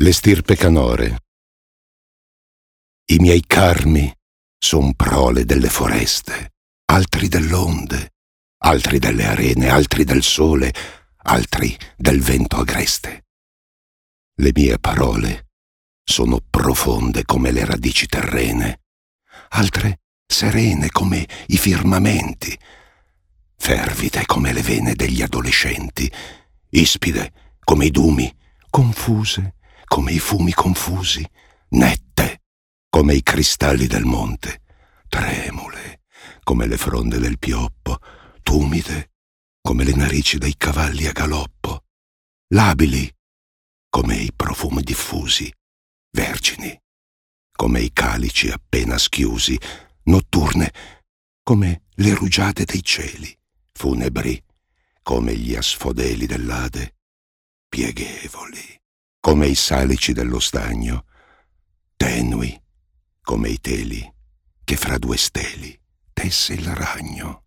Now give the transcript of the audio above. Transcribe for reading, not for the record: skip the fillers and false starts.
L'estirpe canore. I miei carmi son prole delle foreste, altri dell'onde, altri delle arene, altri del sole, altri del vento agreste. Le mie parole sono profonde come le radici terrene, altre serene come i firmamenti, fervide come le vene degli adolescenti, ispide come i dumi, confuse come i fumi confusi, nette come i cristalli del monte, tremule come le fronde del pioppo, tumide come le narici dei cavalli a galoppo, labili come i profumi diffusi, vergini come i calici appena schiusi, notturne come le rugiade dei cieli, funebri come gli asfodeli dell'Ade, pieghevoli come i salici dello stagno, tenui come i teli che fra due steli tesse il ragno.